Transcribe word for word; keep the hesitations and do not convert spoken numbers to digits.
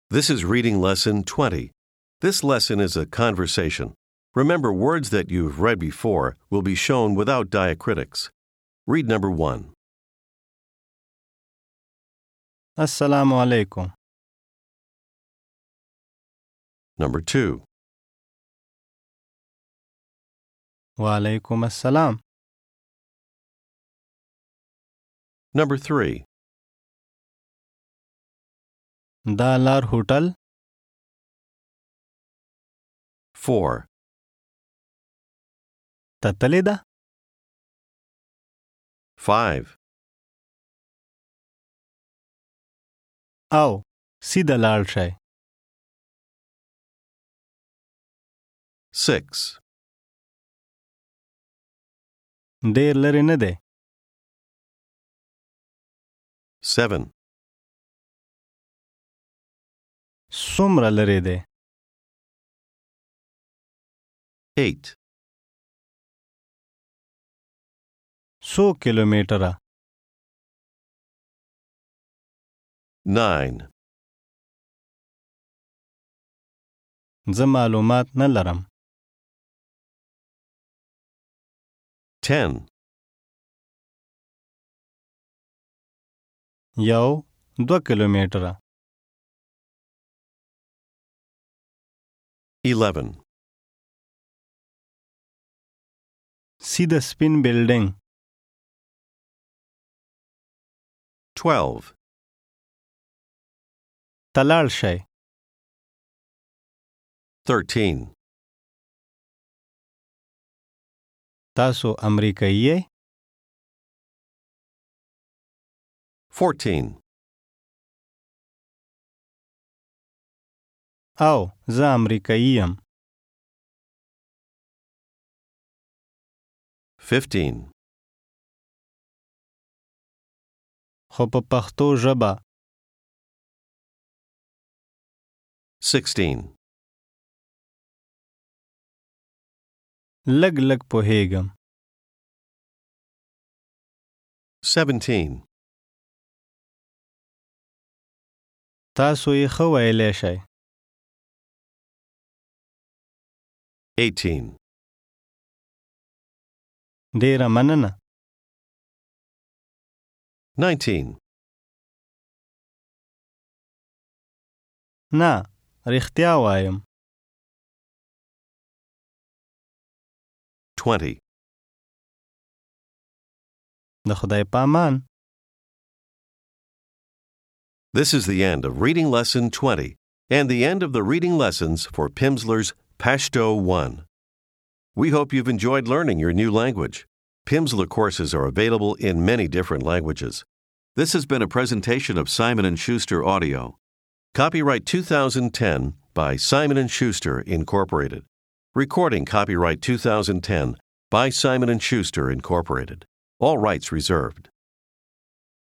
This is reading lesson twenty. This lesson is a conversation. Remember, words that you've read before will be shown without diacritics. Read number one. Assalamu alaikum. Number two. Wa alaikum assalam. Number three. Da lar hotel. Four. Tatalida. Five. Au, sida lar shay. Six. Der lari ne de. Seven. Sumra lari de. Eight. So kilometera. Nine. زه معلومات نه لرم. Ten. یو دو کیلومتره. Eleven. سیده سپین بلډینګ. Twelve. تلاړ شئ. Thirteen. تاسو امریکایی یې؟ Fourteen. او زه امریکایی یم. Fifteen. خو په پښتو ژبه. Sixteen. لږ لږ پوهیږم. Seventeen. تاسو یې ښه ویلی شئ. Eighteen. ډیره مننه. Nineteen. نه، رښتیا وایم. Twenty. د خدای په امان. This is the end of reading lesson twenty and the end of the reading lessons for Pimsleur's Pashto one. We hope you've enjoyed learning your new language. Pimsleur courses are available in many different languages. This has been a presentation of Simon and Schuster Audio. Copyright two thousand ten by Simon and Schuster, Incorporated. Recording copyright two thousand ten by Simon and Schuster, Incorporated. All rights reserved.